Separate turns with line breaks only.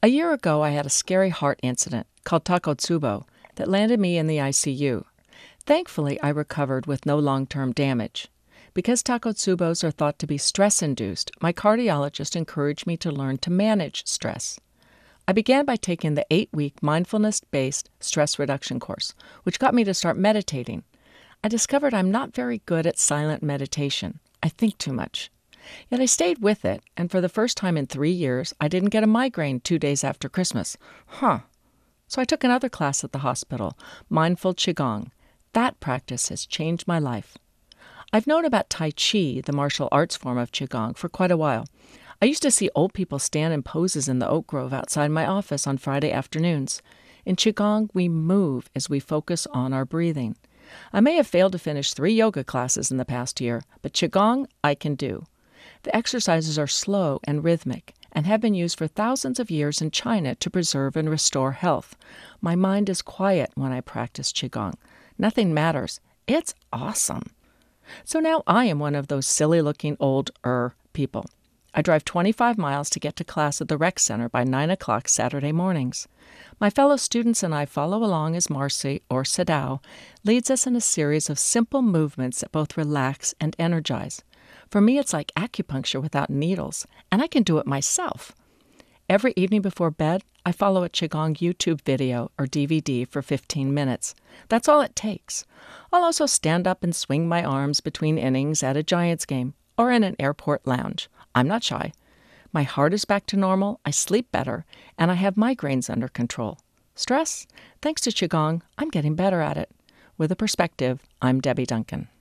A year ago, I had a scary heart incident called Takotsubo that landed me in the ICU. Thankfully, I recovered with no long-term damage. Because Takotsubos are thought to be stress-induced, my cardiologist encouraged me to learn to manage stress. I began by taking the 8-week mindfulness-based stress reduction course, which got me to start meditating. I discovered I'm not very good at silent meditation. I think too much. Yet I stayed with it, and for the first time in 3 years, I didn't get a migraine 2 days after Christmas. So I took another class at the hospital, Mindful Qigong. That practice has changed my life. I've known about Tai Chi, the martial arts form of Qigong, for quite a while. I used to see old people stand in poses in the oak grove outside my office on Friday afternoons. In Qigong, we move as we focus on our breathing. I may have failed to finish 3 yoga classes in the past year, but Qigong I can do. The exercises are slow and rhythmic and have been used for thousands of years in China to preserve and restore health. My mind is quiet when I practice Qigong. Nothing matters. It's awesome. So now I am one of those silly-looking old people. I drive 25 miles to get to class at the rec center by 9 o'clock Saturday mornings. My fellow students and I follow along as Marcy, or Sadao, leads us in a series of simple movements that both relax and energize. For me, it's like acupuncture without needles, and I can do it myself. Every evening before bed, I follow a Qigong YouTube video or DVD for 15 minutes. That's all it takes. I'll also stand up and swing my arms between innings at a Giants game or in an airport lounge. I'm not shy. My heart is back to normal, I sleep better, and I have migraines under control. Stress? Thanks to Qigong, I'm getting better at it. With a perspective, I'm Debbie Duncan.